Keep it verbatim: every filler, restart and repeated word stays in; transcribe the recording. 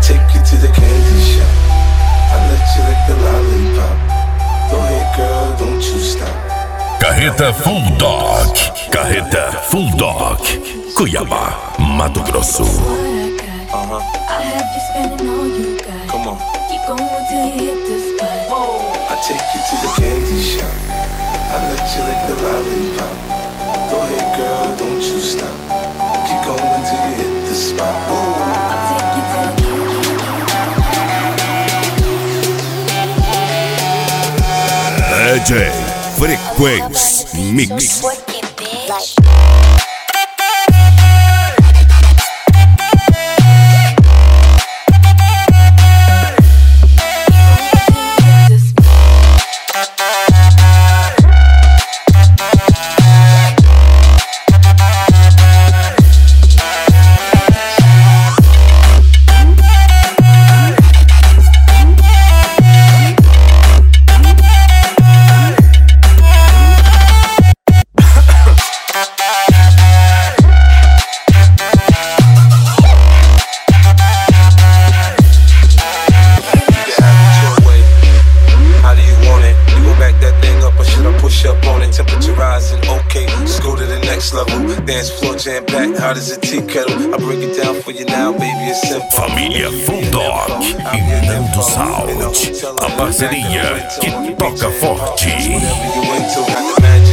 take you to the candy shop. I let you lick the lollipop. Go ahead, girl, don't you stop. Carreta Full Dog. Carreta Full Dog. Cuiabá, Mato Grosso. Uh-huh. I have you spending all you got. Come on. Keep going till you hit the spot. I take you to the candy shop. I let you lick the lollipop. Go ahead, girl, don't you stop. Keep going till you hit the spot. I'll take you to the D J Frequência Mix. Dance floor jam packed, hot as a tea kettle. I break it down for you now, baby, it's simple. Família Full Dog e Nando Sound. A parceria que toca forte. Whatever you into, got the magic.